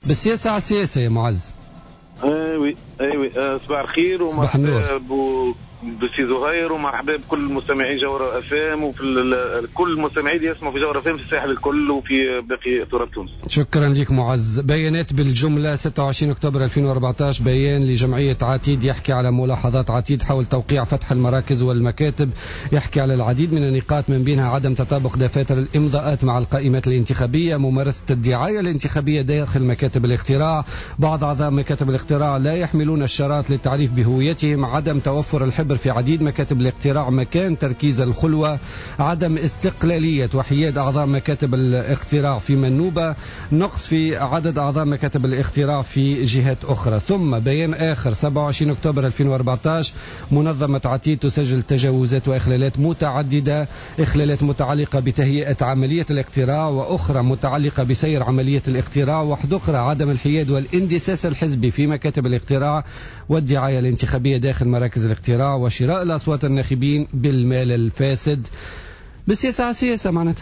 بالسياسة على السياسة يا معز. ايوه صباح الخير ومرحبا بسي زهير ومرحبا بكل مستمعي جوهر افام وفي كل المستمعين اللي يسمعوا في جوهر افام في الساحل الكل وفي باقي تراب تونس. شكرا لك معز. بيانات بالجملة 26 أكتوبر 2014 بيان لجمعية عتيد يحكي على ملاحظات عتيد حول توقيع فتح المراكز والمكاتب، يحكي على العديد من النقاط من بينها عدم تطابق دفاتر الإمضاءات مع القائمات الانتخابية، ممارسة الدعاية الانتخابية داخل مكاتب الاقتراع، بعض أعضاء مكاتب الاقتراع لا يحملون الشارات للتعريف بهويتهم، عدم توفر الحبر في عديد مكاتب الاقتراع مكان تركيز الخلوة، عدم استقلالية وحياد أعضاء مكاتب الاقتراع في منوبة، نقص في عدد أعضاء مكاتب الاقتراع في جهات أخرى. ثم بيان آخر 27 أكتوبر 2014 منظمة عتيد تسجل تجاوزات وإخلالات متعددة، إخلالات متعلقة بتهيئة عملية الاقتراع وأخرى متعلقة بسير عملية الاقتراع، واحدة أخرى عدم الحياد والاندساس الحزبي في مكاتب الاقتراع والدعاية الانتخابية داخل مراكز الاقتراع وشراء الأصوات الناخبين بالمال الفاسد. بالسياسة على السياسة معناتها.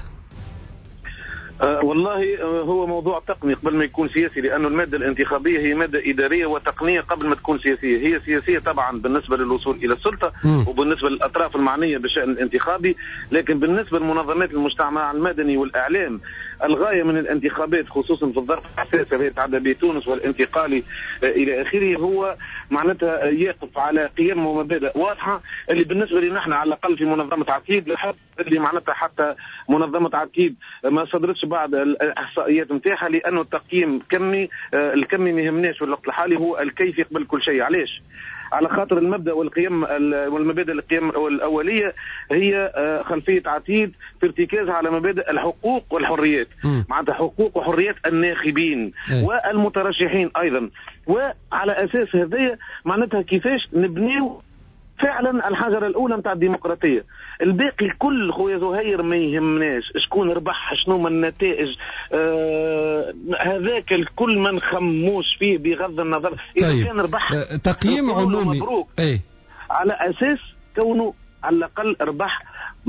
والله هو موضوع تقني قبل ما يكون سياسي، لأنه المادة الانتخابية هي مادة إدارية وتقنية قبل ما تكون سياسية. هي سياسية طبعا بالنسبة للوصول إلى السلطة وبالنسبة للأطراف المعنية بالشأن الانتخابي، لكن بالنسبة لمنظمات المجتمع المدني والإعلام الغاية من الانتخابات خصوصا في الظرف الحساس الذي يتعدى به تونس والانتقالي إلى آخره هو معناتها يقف على قيم ومبادئ واضحة اللي بالنسبة لنا نحن على الأقل في منظمة عتيد لحد اللي معناتها حتى منظمة عتيد ما صدرتش بعض الإحصائيات نتاعها، لأنه التقييم الكمي ما يهمناش في الوقت الحالي، هو الكيفي قبل كل شيء. علاش؟ على خاطر المبدأ والقيم والمبادئ القيم الأولية هي خلفية عتيد في ارتكازها على مبادئ الحقوق والحريات، معناتها حقوق وحريات الناخبين والمترشحين أيضا، وعلى أساس هذه معناتها كيفاش نبنيو فعلا الحجر الأولى متاع الديمقراطية. الباقي الكل خويا زهير ما يهمناش شكون ربح، شنو من النتائج، هذاك الكل ما نخموش فيه بغض النظر إذا طيب. كان ربح تقييم عمومي مبروك على أساس كونه على الأقل ربح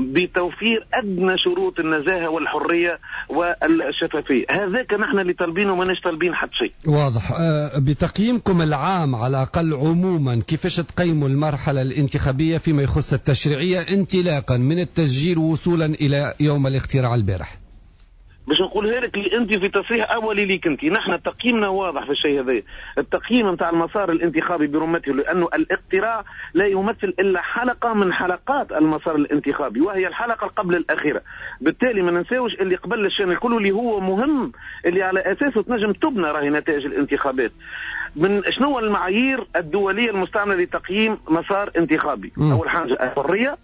بتوفير أدنى شروط النزاهة والحرية والشفافية. هذاك نحن اللي طالبينه وماناش طالبين حد شيء. واضح. بتقييمكم العام على الأقل عموما كيفاش تقيموا المرحلة الانتخابية فيما يخص التشريعية انطلاقا من التسجيل وصولا إلى يوم الاقتراع البارح؟ باش نقولها لك اللي انت في تصريح اولي ليك انت، نحن تقييمنا واضح في الشيء هذا، التقييم نتاع المسار الانتخابي برمته، لانه الاقتراع لا يمثل الا حلقه من حلقات المسار الانتخابي وهي الحلقه قبل الاخيره، بالتالي ما ننساوش اللي قبل الشان الكل اللي هو مهم اللي على اساسه تنجم تبنى راهي نتائج الانتخابات. من شنو المعايير الدوليه المستعمله لتقييم مسار انتخابي؟ اول حاجه الحريه،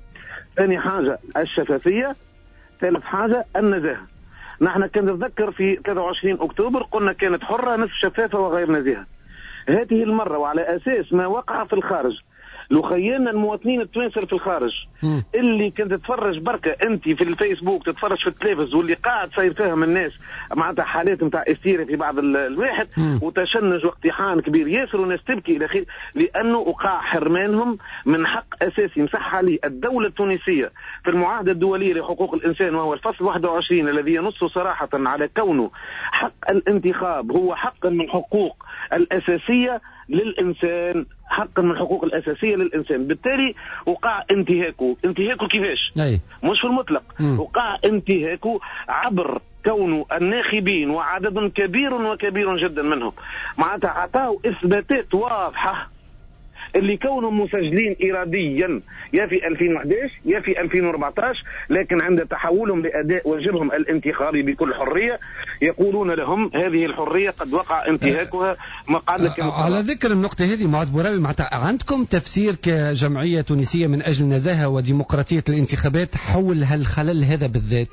ثاني حاجه الشفافيه، ثالث حاجه النزاهه. نحن كان نتذكر في 23 أكتوبر قلنا كانت حرة نصف شفافة وغير نزيهة. هذه المرة وعلى أساس ما وقع في الخارج، لو خيلنا المواطنين التوانسة في الخارج اللي كنت تتفرج بركة أنت في الفيسبوك، تتفرج في التلفز، واللي قاعد صاير فيهم الناس معناتها حالات نتاع استيرة في بعض الواحد وتشنج واقتحام كبير ياسر وناس تبكي إلى آخره، لأنه وقع حرمانهم من حق أساسي مسح عليه الدولة التونسية في المعاهدة الدولية لحقوق الإنسان، وهو الفصل 21 الذي ينص صراحة على كونه حق الانتخاب هو حق من حقوق الأساسية للإنسان، حق من الحقوق الأساسية للإنسان. بالتالي وقع انتهاكه كيفاش؟ مش في المطلق، وقع انتهاكه عبر كونه الناخبين وعدد كبير وكبير جدا منهم معناتها عطاوا إثباتات واضحة اللي كونهم مسجلين إراديا يا في 2011 يا في 2014، لكن عند تحولهم لأداء واجبهم الانتخابي بكل حرية يقولون لهم هذه الحرية قد وقع انتهاكها. ما قال لك على ذكر النقطة هذه معاذ بوراوي، معناتها عندكم تفسير كجمعية تونسية من أجل النزاهة وديمقراطية الانتخابات حول هالخلل هذا بالذات؟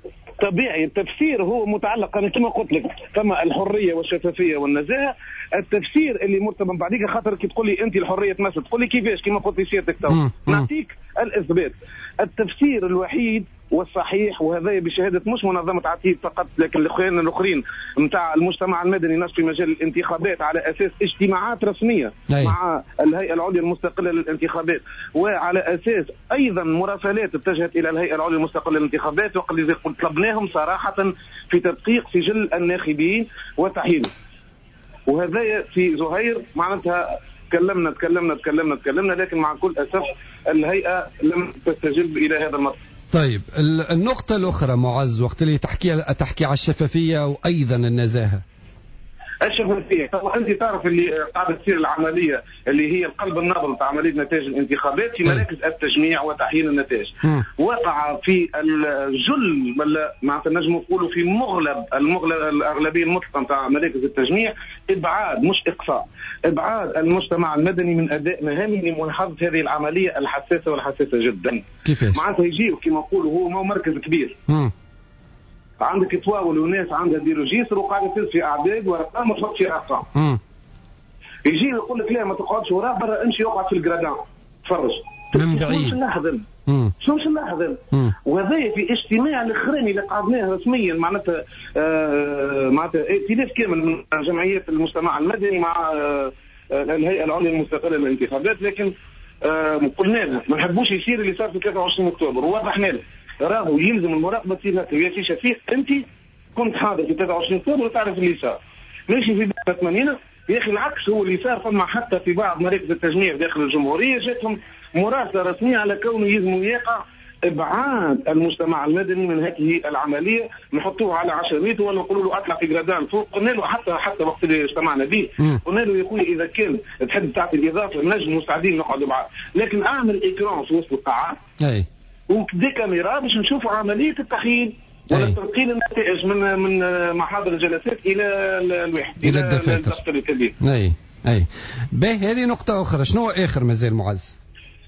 طبيعي التفسير هو متعلق، أنا كما قلت لك كما الحرية والشفافية والنزاهة، التفسير اللي مرتبط بعديك خاطر كي تقول لي أنت الحرية تمثل تقول لي كيفاش كما قلت لي سيادتك تو نعطيك الإثبات. التفسير الوحيد والصحيح وهذا بشهادة مش منظمة عتيد فقط لكن الأخوان الآخرين نتاع المجتمع المدني نشر في مجال الانتخابات على أساس اجتماعات رسمية مع الهيئة العليا المستقلة للانتخابات، وعلى أساس أيضا مراسلات اتجهت إلى الهيئة العليا المستقلة للانتخابات، وقد طلبناهم صراحة في تدقيق سجل الناخبين وتحيينه. وهذا في زهير معناتها تكلمنا لكن مع كل أسف الهيئة لم تستجب إلى هذا المطلب. طيب النقطة الأخرى معز، وقت اللي تحكي على الشفافية وأيضا النزاهة. الشفافية، طبعا أنت تعرف اللي قاعدة تصير العملية اللي هي القلب النابض تاع عملية نتائج الانتخابات في مراكز التجميع وتحليل النتائج. وقع في الجل ولا معناتها نجم نقولوا في الأغلبية المطلقة تاع مراكز التجميع إبعاد مش إقصاء، إبعاد المجتمع المدني من أداء مهامه لملاحظة هذه العملية الحساسة والحساسة جدا. كيفاش؟ معناتها يجيو كما نقولوا هو ما مركز كبير. عندك تواول وناس عندها ديروجيسر وقاعده تلف في اعداد وارقام وتحط في ارقام. يجي يقول لك لا ما تقعدش وراه برا، امشي اقعد في الجرادان تفرج من بعيد. شنو نحضن وهذا في اجتماع الاخراني اللي قعدناه رسميا معناتها ائتلاف كامل من جمعيات المجتمع المدني مع الهيئه العليا المستقله للانتخابات، لكن قلنا له ما نحبوش يصير اللي صار في 23 اكتوبر ووضحنا له راهو يلزم المراقبه تصير هكا. يا سي شفيق انت كنت حاضر في 23 اكتوبر وتعرف اللي صار، ماشي في بعض 80 يا اخي العكس هو اللي صار. فما حتى في بعض مراكز التجميع داخل الجمهوريه جاتهم مراسله رسميه على كونه يلزم يقع ابعاد المجتمع المدني من هذه العمليه، نحطوه على عشريته ولا نقولوا له اطلع في جرادان فوق. قلنا له حتى وقت اللي اجتمعنا به قلنا له يا خويا اذا كان تحب تعطي الاضافه نجم مستعدين نقعدوا معاه، لكن اعمل اكران في وسط القاعه ودي كاميرا باش نشوفوا عمليه التحليل ولا تنقيل النتائج من محاضر الجلسات الى الواحد الى الدفاتر الكبير. اي باهي. هذه نقطه اخرى. شنو اخر مازال معز؟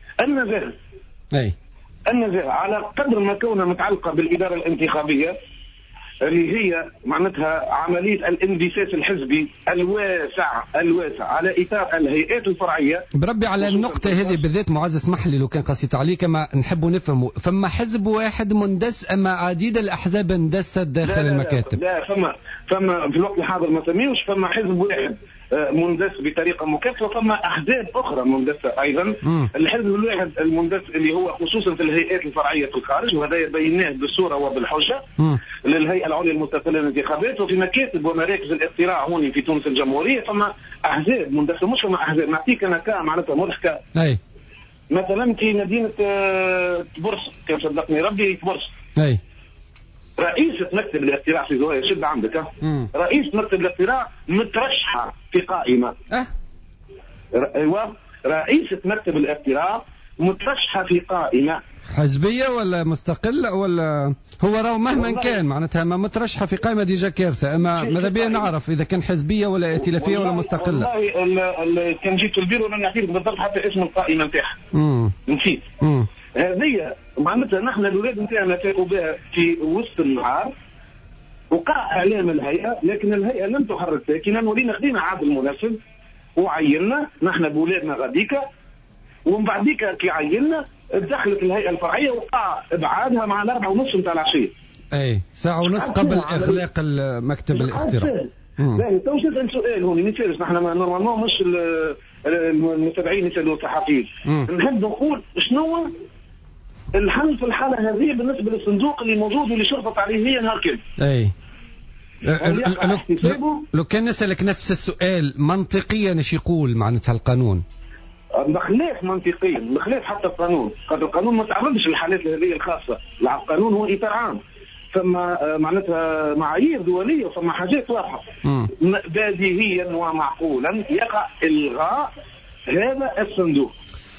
النزاهه على قدر ما كونها متعلقه بالاداره الانتخابيه اللي هي معناتها عمليه الانبساط الحزبي الواسع على اطار الهيئات الفرعيه. بربي على النقطه هذه بالذات معز، اسمح لي لو كان قصيت عليك، ما نحبوا نفهموا فما حزب واحد مندس اما عديد الاحزاب اندست داخل المكاتب؟ لا فما في الوقت الحاضر ما سميوش فما حزب واحد مندس بطريقه مكثفه، فما احزاب اخرى مندسه ايضا. الحزب الواحد المندس اللي هو خصوصا في الهيئات الفرعيه في الخارج، وهذا بيناه بالصوره وبالحجه للهيئه العليا المستقله للانتخابات. وفي مكاتب ومراكز الاقتراع هون في تونس الجمهوريه فما احزاب مندسه. مش فما احزاب، نعطيك انا معناتها مضحكه. مثلا في مدينه بورس كان صدقني ربي بورس رئيسة مكتب الاقتراع في زوايا شد عندك رئيس مكتب الاقتراع مترشحة في قائمة. ايوه رئيسة مكتب الاقتراع مترشحة في قائمة حزبية ولا مستقلة ولا هو راهو مهما كان معناتها ما مترشحة في قائمة ديجا كارثة. اما ماذا بينا نعرف إذا كان حزبية ولا ائتلافية ولا مستقلة. والله كان جيت البيرو لن نعطيك بالضبط حتى اسم القائمة نتاعها نسيت. هذه معناتها نحن الولاد نتاعنا فاقوا بها في وسط النهار وقع اعلام الهيئه، لكن الهيئه لم تحرك ساكنا ولينا خدينا عاد المنفذ وعيننا نحن بولادنا غاديكا، ومن بعديك كي عيننا دخلت الهيئه الفرعيه وقع ابعادها مع 4:30 نتاع العشيه. ساعه ونص قبل اغلاق مكتب الاقتراع. يعني تو نسال سؤال هون نسالش نحن نورمالمون مش المتابعين يسالوا الصحفيين. نحب نقول شنو الحل في الحالة هذه بالنسبة للصندوق اللي موجود واللي شرفت عليه هي نهار كامل. لو كان نسألك نفس السؤال منطقيا ايش يقول معناتها القانون؟ بخلاف منطقيا بخلاف حتى القانون، قد القانون ما تعرضش للحالات هذه الخاصة. القانون هو إطار عام، ثم معناتها معايير دولية وثم حاجات واضحة. بديهيا ومعقولا يقع إلغاء هذا الصندوق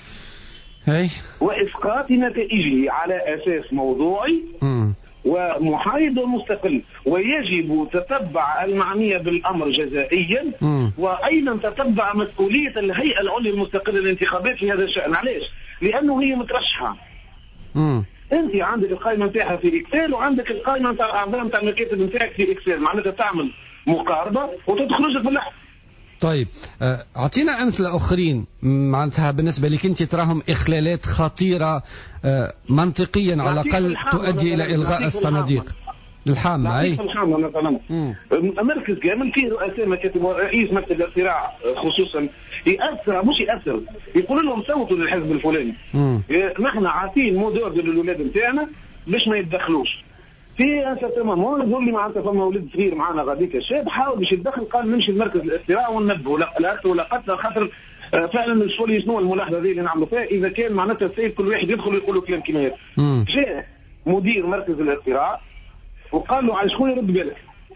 وإسقاط نتائجه على أساس موضوعي ومحايد ومستقل، ويجب تتبع المعنية بالأمر جزائيا وأيضا تتبع مسؤولية الهيئة العليا المستقلة للانتخابات في هذا الشأن. علاش؟ لأنه هي مترشحة. أنت عندك القائمة نتاعها في إكسل وعندك القائمة نتاع الأعضاء نتاع المكاتب نتاعك في إكسل، معناتها تعمل مقاربة وتخرجك باللحظة. طيب اعطينا امثله اخرين معناتها بالنسبه لك انت تراهم اخلالات خطيره منطقيا على الاقل تؤدي الى الغاء الصناديق. الحامه الحامه مثلا مركز كامل فيه رؤساء مكاتب ورئيس مكتب الاقتراع خصوصا يأثر يقول لهم صوتوا للحزب الفلاني. نحن عاطين مودور للولاد نتاعنا باش ما يتدخلوش في اساس مامون يقول لي معناتها فما ولد صغير معنا غاديك الشاب حاول باش يتدخل، قال نمشي لمركز الاستراء وننبهوا لا ولا قتل، خاطر فعلا شنو الملاحظه هذه اللي نعملوا فيها، اذا كان معناتها السيد كل واحد يدخل ويقول له كلام كيما هذا. جاء مدير مركز الاستراء وقال له على شكون يرد بالك؟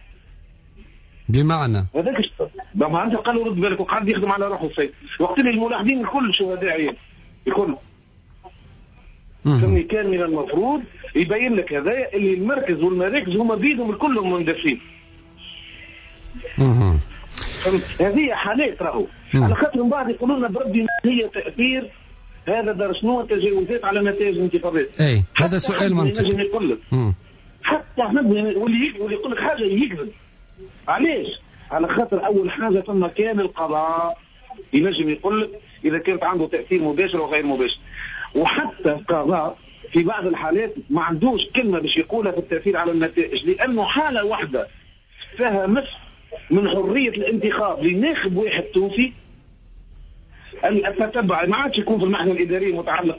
بمعنى هذاك معناتها قال له رد بالك، وقعد يخدم على روحه السيد. وقت اللي الملاحظين الكل شهداء عيال الكل. كان من المفروض يبين لك هذايا اللي المركز والمراكز هما بيدهم كلهم مندسين. هذه حالات راهو على خاطر من بعد يقولوا لنا بربي ما هي تاثير هذا دار شنو التجاوزات على نتائج الانتخابات. اي هذا سؤال منطقي. نجم يقول لك حتى احمد واللي يقول لك حاجه يكذب. علاش؟ على خاطر اول حاجه ثم كان القضاء ينجم يقول لك اذا كانت عنده تاثير مباشر وغير مباشر، وحتى القضاء في بعض الحالات ما عندوش كلمه باش يقولها في التاثير على النتائج، لانه حاله واحده فيها مس من حريه الانتخاب لناخب واحد توفي التتبع ما عادش يكون في المحكمه الاداريه متعلق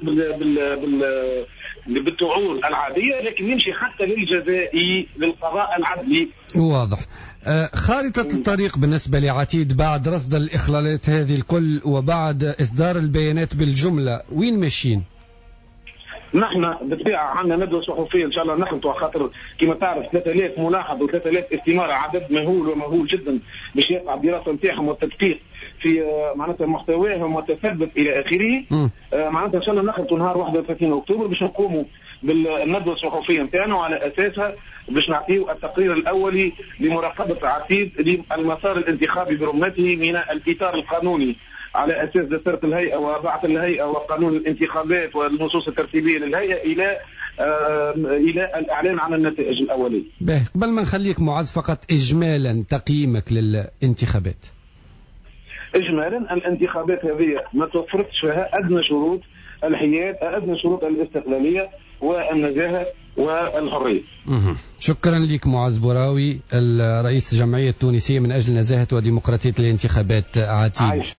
بالتعون العاديه، لكن يمشي حتى للجزائي للقضاء العدلي. واضح. خارطة الطريق بالنسبة لعتيد بعد رصد الإخلالات هذه الكل وبعد إصدار البيانات بالجملة وين ماشيين؟ نحن بالطبيعة عندنا ندوة صحفية إن شاء الله نخلطوا، خاطر كما تعرف 3000 ملاحظ و3000 استمارة، عدد مهول ومهول جدا باش يقع الدراسة نتاعهم والتدقيق في معناتها محتواهم وتثبت إلى آخره. معناتها إن شاء الله نخلطوا نهار 31 أكتوبر باش نقوموا بالندوة الصحفية نتاعنا، وعلى أساسها باش نعطيو التقرير الأولي لمراقبة عتيد للمسار الانتخابي برمته من الإطار القانوني على أساس دستور الهيئة وبعث الهيئة وقانون الانتخابات والنصوص الترتيبية للهيئة إلى الإعلان عن النتائج الأولية. قبل ما نخليك معز فقط إجمالا تقييمك للانتخابات. إجمالا الانتخابات هذه ما توفرتش فيها أدنى شروط الحياد، أدنى شروط الاستقلالية والنزاهة والحرية. شكرا لك معز بوراوي، الرئيس الجمعية التونسية من أجل نزاهة وديمقراطية الانتخابات عتيد.